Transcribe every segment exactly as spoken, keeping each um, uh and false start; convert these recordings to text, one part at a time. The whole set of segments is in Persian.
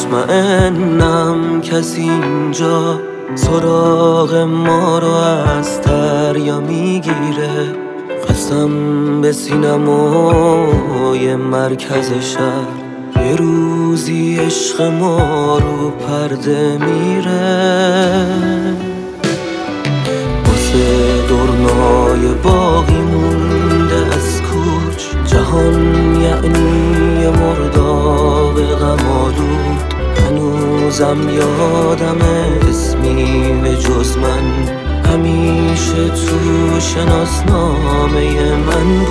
مطمئنم کسی اینجا سراغ ما رو از دریا میگیره. قسم به سینمای مرکز شهر یه روزی عشق ما رو پرده میره. واسه دورنای باقی مونده از کوچ جهان یعنی یه مرداب غم‌آلود. هنوزم یادم اسمی به جز من همیشه تو شناسنامه من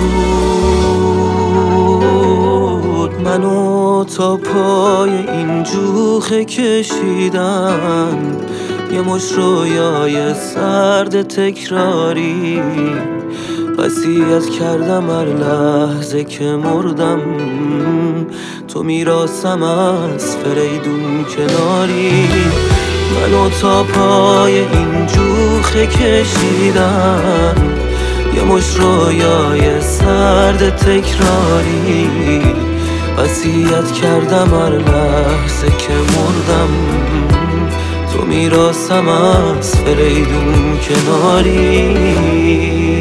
بود. منو تا پای این جوخه کشیدن یه مش رویای سرد تکراری. وصیت کردم هر لحظه که مردم تو میراثم از فریدون کناری. منو تا پای این جوخه کشیدن یه مش رویای سرد تکراری. وصیت کردم هر لحظه که مردم تو میراثم از فریدون کناری.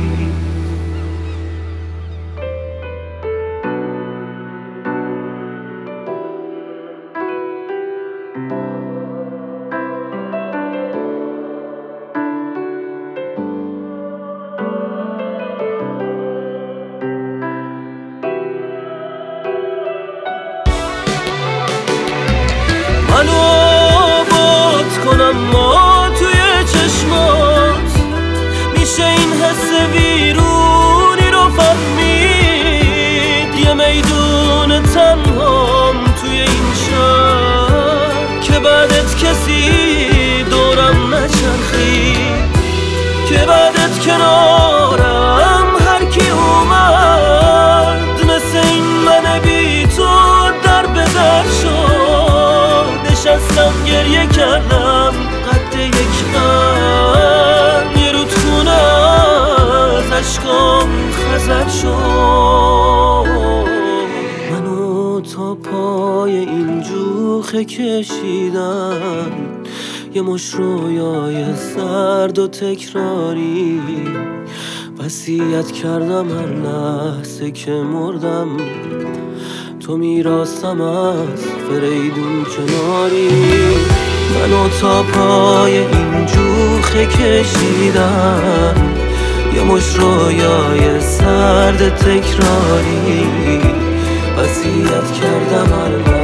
منو آباد کنم ما توی چشمات میشه این حس ویرونی رو فهمید. یه میدون تنهام توی این شهر که بعدت کسی دورم نچرخید، که بعدت کنارم هر کی اومد مثل این من بی تو در به در شد. نشستم گریه کردم قد یک قد یه رودخونه از اشکام خزر شد. منو تا پای این جوخه کشیدن یه مش رویای سرد و تکراری. وصیت کردم هر لحظه که مردم تو میراثم از فریدون کناری. منو تا پای این جوخه کشیدن یه مش رویای سرد تکراری. وصیت کردم هر